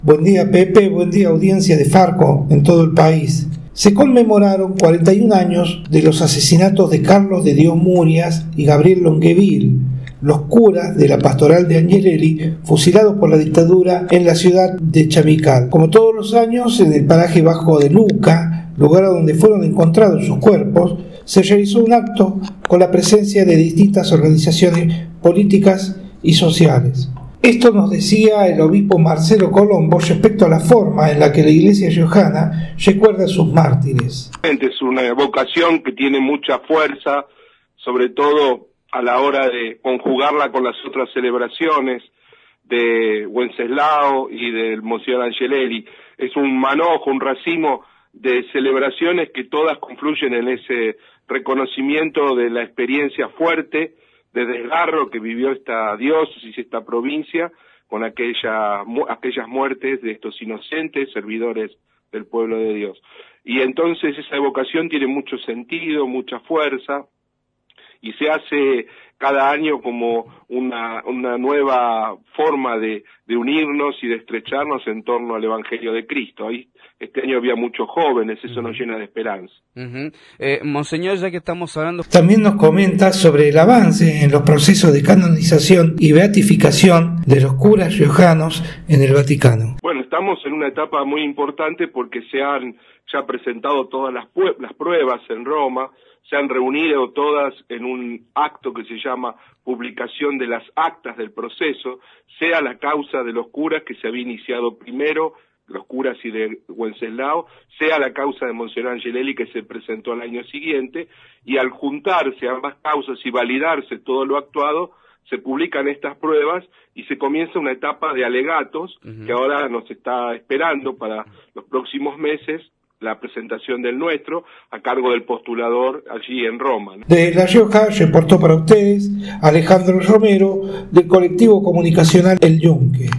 Buen día, Pepe, buen día, audiencia de Farco en todo el país. Se conmemoraron 41 años de los asesinatos de Carlos de Dios Murias y Gabriel Longueville, los curas de la pastoral de Angelelli, fusilados por la dictadura en la ciudad de Chamical. Como todos los años, en el paraje bajo de Luca, lugar donde fueron encontrados sus cuerpos, se realizó un acto con la presencia de distintas organizaciones políticas y sociales. Esto nos decía el obispo Marcelo Colombo respecto a la forma en la que la Iglesia riojana recuerda a sus mártires. Es una vocación que tiene mucha fuerza, sobre todo a la hora de conjugarla con las otras celebraciones de Wenceslao y del Monseñor Angelelli. Es un manojo, un racimo de celebraciones que todas confluyen en ese reconocimiento de la experiencia fuerte de desgarro que vivió esta diócesis, esta provincia, con aquellas muertes de estos inocentes servidores del pueblo de Dios. Y entonces esa evocación tiene mucho sentido, mucha fuerza, y se hace cada año como una nueva forma de unirnos y de estrecharnos en torno al Evangelio de Cristo. Ahí este año había muchos jóvenes, eso nos llena de esperanza. Monseñor, ya que estamos hablando... También nos comenta sobre el avance en los procesos de canonización y beatificación de los curas riojanos en el Vaticano. Bueno, estamos en una etapa muy importante porque se han ya presentado todas las pruebas en Roma, se han reunido todas en un acto que se llama publicación de las actas del proceso, sea la causa de los curas que se había iniciado primero, los curas y de Wenceslao, sea la causa de Monseñor Angelelli que se presentó al año siguiente, y al juntarse ambas causas y validarse todo lo actuado, se publican estas pruebas y se comienza una etapa de alegatos que ahora nos está esperando para los próximos meses, la presentación del nuestro, a cargo del postulador allí en Roma, ¿no? De La Rioja reportó para ustedes Alejandro Romero, del colectivo comunicacional El Yunque.